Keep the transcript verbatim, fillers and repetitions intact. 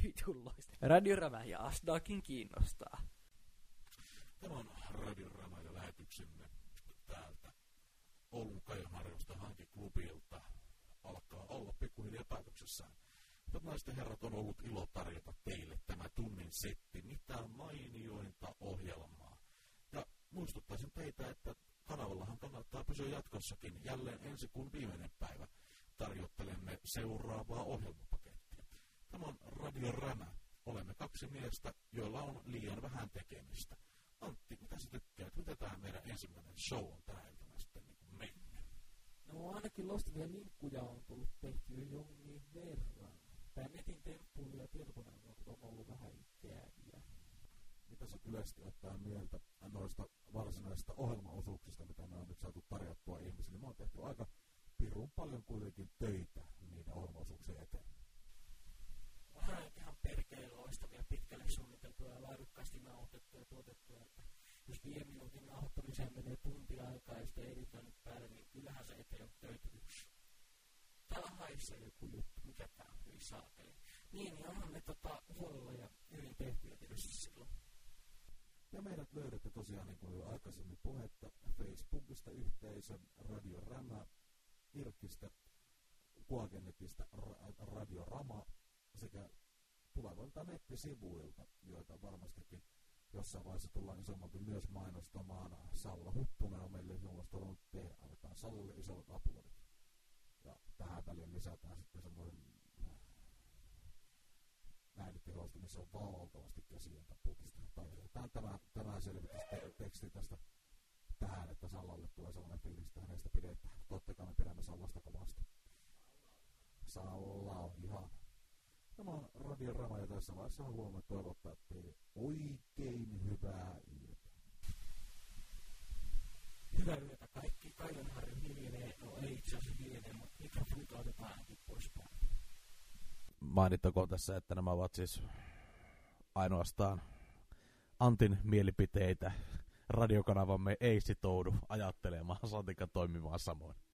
vitulloista. Radiorama ja Asdakin kiinnostaa. Tämä on Radiorama ja lähetyksemme täältä Oulun Kajamarjosta hankeklubilta. Alkaa olla pikkuhiljaa päätöksessään. Hyvät naiset ja herrat, on ollut ilo tarjota teille tämä tunnin setti. Mitä mainiointa ohjelmaa. Ja muistuttaisin teitä, että kanavallahan kannattaa pysyä jatkossakin. Jälleen ensi kuun viimeinen päivä tarjottelemme seuraavaa ohjelmapakettia. Tämä on Radiorama. Olemme kaksi miestä, joilla on liian vähän tekemistä. Antti, mitä sä tykkäät? Mitä tämä meidän ensimmäinen show on tänä iltana sitten niin mennyt? No ainakin loistavia linkkuja on tullut tehtyä jonkin verran. Tää netin temppuilu ja tietokoneen on ollut vähän ikäviä. Mitä sä yleisesti ottaa mieltä noista varsinaisista ohjelmaosuuksista, mitä me on nyt saatu tarjottua ihmisille? Me on tehty aika pirun paljon kuitenkin töitä niiden ohjelmaosuuksien eteen. Onhan ihan perkeleen loistavia, pitkälle suunniteltuja ja laadukkaasti nauhoitettuja ja tuotettuja. Että jos viiden minuutin nauhoittamiseen menee tunti aikaa ja sitten editoinnit päälle, niin kyllähän se eteen on töitä yksi. Täällä haisee joku juttu, mikä tää on hyvin saakeli. Niin, niin onhan ne tota huolella ja hyvin tehtyjä tietysti silloin. Ja meidät löydätte tosiaan, niin kuin jo aikaisemmin puhetta, Facebookista yhteisö Radiorama, Irkistä, Kuagenetista ra- Radiorama sekä tulevilta nettisivuilta, joita varmastikin jossain vaiheessa tullaan isommalti myös mainostamaan. Salla Huttunen on meille ilmoistanut tehdä, annetaan Sallalle isot uploadit. Ja tähän väliin lisätään sitten semmoinen äänitiloista, missä on valtavasti käsien taputista. Tämä, tämä, tämä selvitysteksti tästä tähän, että Sallalle tulee sellainen fiilis, että hänestä pidetään. Totta kai me pidämme Sallasta kovasti. Salla on ihan. Tämä on Radiorama ja tässä vaiheessa haluamme toivottaa teille oikein hyvää yötä. Hyvää yötä kaikki. Kaivanharju hiljenee. No ei itse asiassa hiljenee, mutta mikrofonit otetaan ainakin pois päältä. Mainittakoon tässä, että nämä ovat siis ainoastaan Antin mielipiteitä. Radiokanavamme ei sitoudu ajattelemaan, saatika toimimaan samoin.